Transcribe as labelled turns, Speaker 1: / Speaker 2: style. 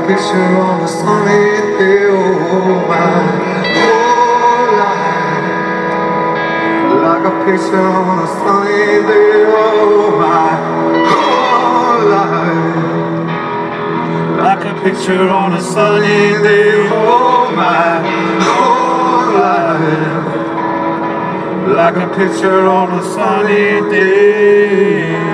Speaker 1: picture on a sunny day, oh my whole life. Like a picture on a sunny day, oh my whole life. Like a picture on a sunny day, oh my whole life. Like a picture on a sunny day.